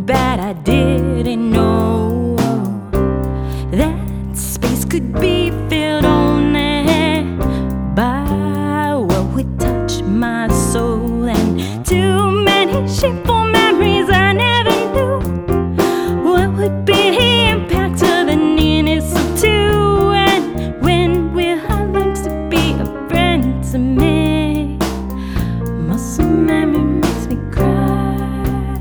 bad I didn't know that space could be filled only by what would touch my soul, and too many shameful memories I never knew what would be the impact of the nearness of two. And when will I learn to be a friend to me? Muscle memory makes me cry.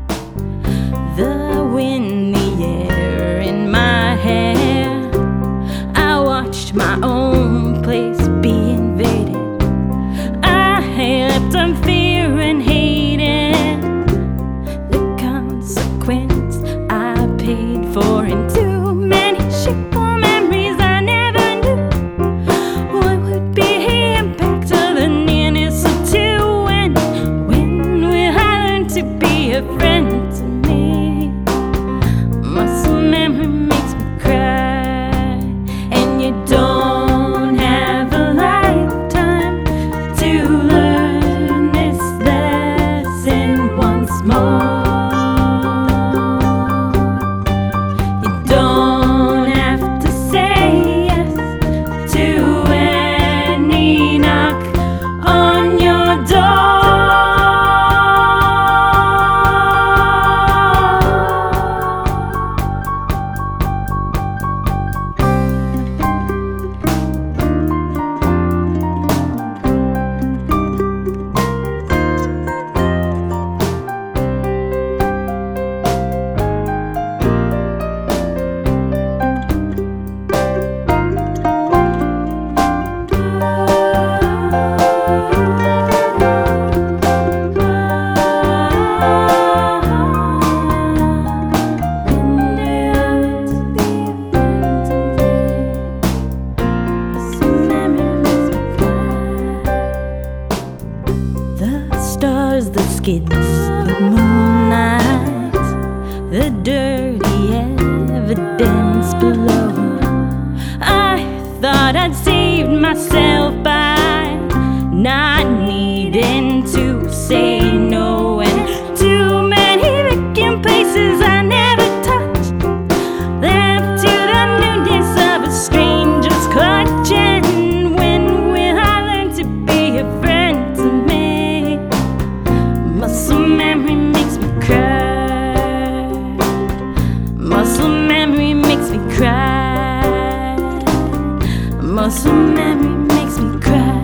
The wind, the air in my hair, I watched my own place be invaded. I left on fear and hated the consequence I paid for, and too many shameful memories I never knew what would be the impact of the nearness of two. And when will I learn to be a friend to me? Muscle memory makes me cry. And you don't have a lifetime to learn this lesson once more. You don't have to say yes to any knock on your door. The skids, the moonlight, the dirty evidence below. I thought I'd saved myself by not needing to say no, and too many vacant places I never touched, left to the newness of a stranger's clutch. And when will I learn to be a friend to me? Muscle memory makes me cry. Muscle memory makes me cry. Muscle memory makes me cry.